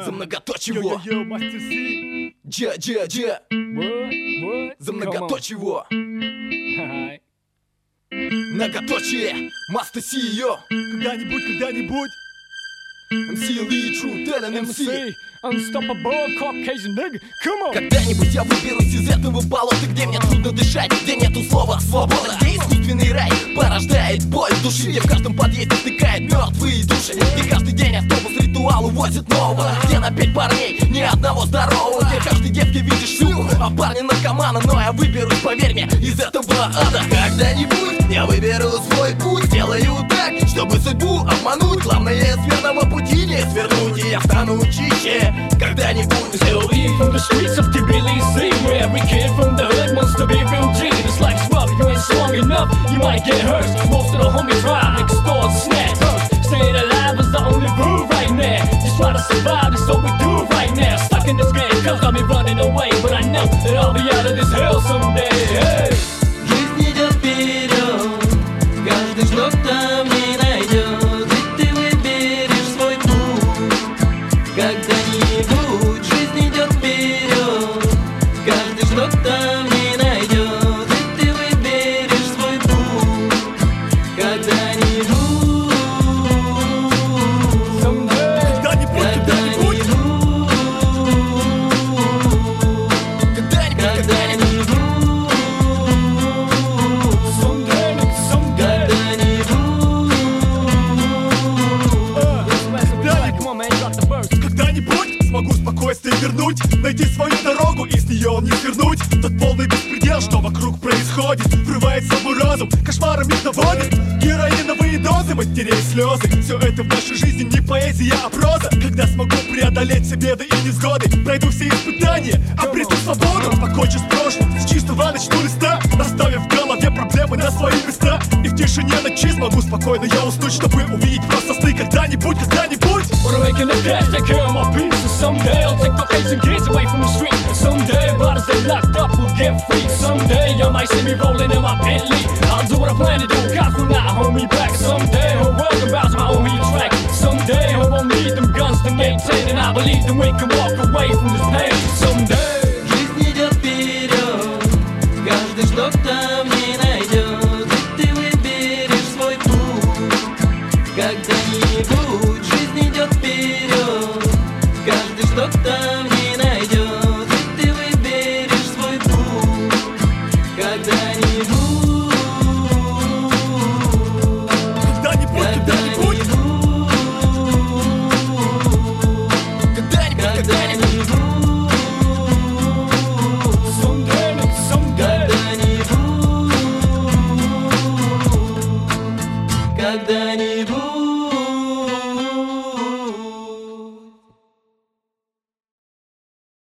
за многоточиво. Мастер Си. Дже. What? За многоточиво. Hi. Многоточие. Master CEO. Когда-нибудь. MC Lee, True Talent MC. MC, unstoppable Caucasian nigga. Come on. Когда-нибудь я выберусь из этого болота, где мне трудно дышать, где нету слова свобода, где искусственный рай порождает боль в душе, где в каждом подъезде стыкает мертвые души, где каждый день автобус ритуал увозит нового, где на 5 парней ни одного здорового, где каждой девке видишь шлюху, а парни наркомана, но я выберусь, поверь мне, из этого ада. Когда-нибудь я выберу свой путь, сделаю так, чтобы судьбу обмануть. Главное с верного пути не свернуть, и я стану чище когда-нибудь. Still eat from the streets of Tbilisi, where every kid from the hood wants to be real G. This life's rough, you ain't strong enough, you might get hurt. Most of the homies rob, extort, snatch. Staying alive is the only rule right now. Just try to survive, that's what we do right now. Stuck in this game, cause got me running away, but I know that I'll be out of this hell someday. Hey. Жизнь идет вперед, каждый что-то в ней найдет, и ты выберешь свой путь. Когда-нибудь жизнь идет вперед, каждый что-то в ней найдет, и ты выберешь свой путь. Когда-нибудь. Смогу спокойствие вернуть, найти свою дорогу и с нее не свернуть. Тот полный беспредел, что вокруг происходит, врывается в мой разум, кошмарами доводит. Героиновые дозы, матерей слезы, все это в нашей жизни не поэзия, а проза. Когда смогу преодолеть все беды и невзгоды, пройду все испытания, обрету свободу. Покончу с прошлым, с чистого начну листа, оставив в голове проблемы на свои места. И в тишине ночи смогу спокойно я уснуть, чтобы увидеть просто сны когда-нибудь. Wanna make an advance, take care of my peace. And someday I'll take the Asian kids away from the street. And someday brothers they locked up will get free. Someday you might see me rolling in my Bentley. I'll do what I plan to do, cops will not hold me back. Someday whole world can bounce my own heat track. Someday I won't need them guns to maintain. And I believe that we can walk away from this pain. Someday. Жизнь идет вперед, каждый что-то в ней найдет, и ты выберешь свой путь. Когда-нибудь жизнь идет вперед, каждый что-то в ней найдет, и ты выберешь свой путь. Когда-нибудь. Когда-нибудь.